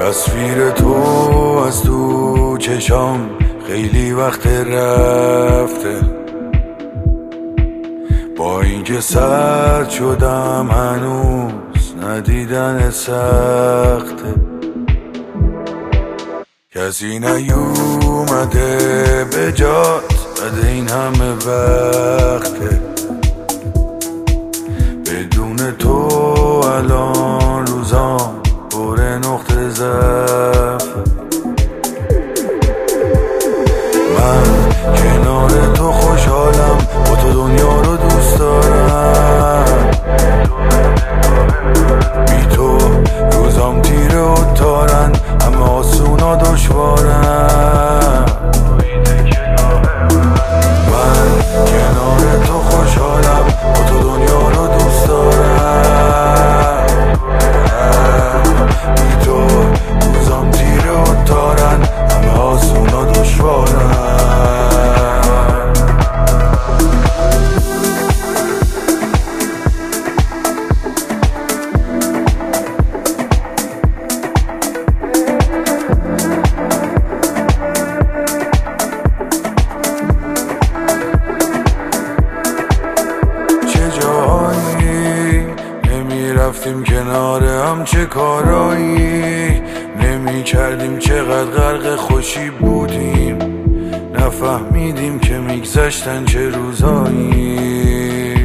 تصویر تو از تو چشام خیلی وقت رفته، با اینکه سرد شدم هنوز ندیدن سخته. کسی نیومده به جات بعد این همه وقته، بدون تو الان روزام پر نقطه ضعف. من کنار تو خوشحالم، با تو دنیا رو دوست دارم، بی تو روزام تیره و تارن، همه آسونا دشوارن. من کنار تو خوشحالم، با تو دنیا رو دوست دارم، بی تو روزام تیره و تارن، همه آسونا دشوارن. رفتیم کنار هم چه کارایی نمی کردیم، چقدر غرق خوشی بودیم، نفهمیدیم که میگذشتن چه روزایی،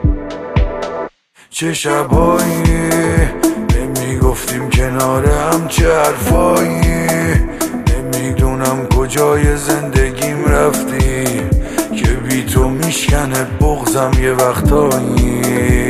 چه شبایی نمی گفتیم کنار هم چه حرفایی. نمیدونم کجای زندگیم رفتی که بی تو میشکنه بغضم یه وقتایی.